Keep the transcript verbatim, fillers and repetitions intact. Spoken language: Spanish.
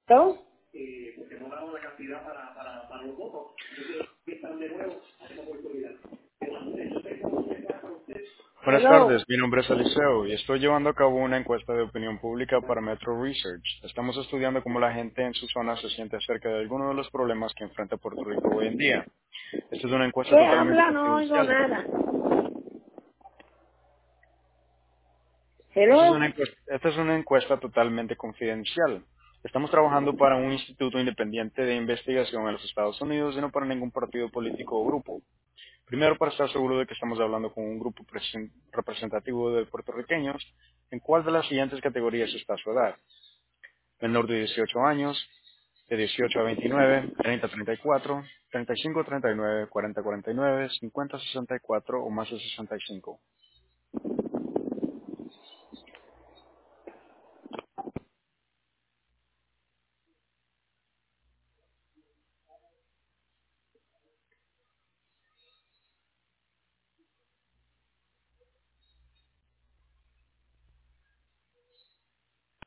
¿No? Buenas Hello. tardes, mi nombre es Eliseo y estoy llevando a cabo una encuesta de opinión pública para Metro Research. Estamos estudiando cómo la gente en su zona se siente acerca de algunos de los problemas que enfrenta Puerto Rico hoy en día. Esta es una encuesta ¿Qué totalmente habla? No oigo confidencial. nada. Esta es una Hello. encuesta, esta es una encuesta totalmente confidencial. Estamos trabajando para un instituto independiente de investigación en los Estados Unidos y no para ningún partido político o grupo. Primero, para estar seguro de que estamos hablando con un grupo presen- representativo de puertorriqueños, ¿en cuál de las siguientes categorías está su edad? Menor de dieciocho años, de dieciocho a veintinueve, treinta a treinta y cuatro, treinta y cinco a treinta y nueve, cuarenta a cuarenta y nueve, cincuenta a sesenta y cuatro o más de sesenta y cinco.